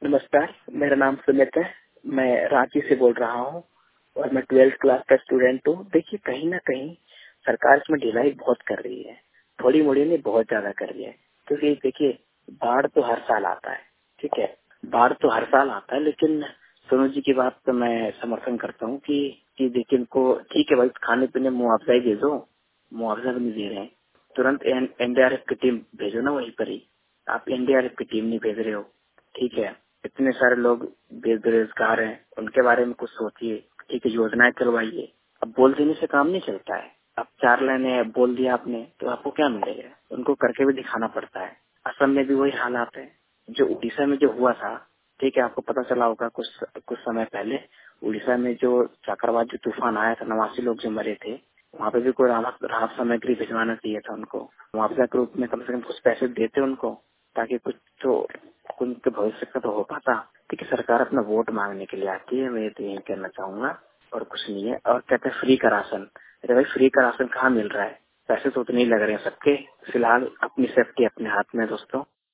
नमस्कार, मेरा नाम सुमित है। मैं रांची से बोल रहा हूँ और मैं 12th क्लास का स्टूडेंट हूँ। देखिए, कहीं ना कहीं सरकार इसमें ढिलाई बहुत कर रही है, थोड़ी मोड़ी नहीं, बहुत ज्यादा कर रही है। क्योंकि देखिए, बाढ़ तो हर साल आता है, ठीक है, बाढ़ तो हर साल आता है, लेकिन सोनू जी की बात तो मैं समर्थन करता हूँ कि देखिए, इनको ठीक है भाई, खाने पीने मुआवजा ही दे दो। मुआवजा भी नहीं दे रहे हैं, तुरंत एनडीआरएफ की टीम भेजो ना वहीं पर ही। आप एनडीआरएफ की टीम नहीं भेज रहे हो, ठीक है। इतने सारे लोग बेरोजगार हैं, उनके बारे में कुछ सोचिए, ठीक है, योजनाएं चलवाइए। अब बोल देने से काम नहीं चलता है। अब 4 लाइनें बोल दिया आपने तो आपको क्या मिलेगा? उनको करके भी दिखाना पड़ता है। असम में भी वही हालात है जो उड़ीसा में जो हुआ था, ठीक है। आपको पता चला होगा कुछ समय पहले उड़ीसा में जो चक्रवात जो तूफान आया था, 89 लोग जो मरे थे। वहाँ पे भी कोई राहत सामग्री भिजवाना चाहिए था उनको, मुआवजा के रूप में कम से कम कुछ पैसे देते उनको, ताकि कुछ तो उनके भविष्य का तो हो पाता। ठीक है, सरकार अपना वोट मांगने के लिए आती है, मैं तो यही कहना चाहूंगा, और कुछ नहीं है। और कहते हैं फ्री का राशन। अरे भाई, फ्री का राशन कहाँ मिल रहा है? पैसे तो उतने ही लग रहे हैं सबके। फिलहाल अपनी सेफ्टी अपने हाथ में दोस्तों।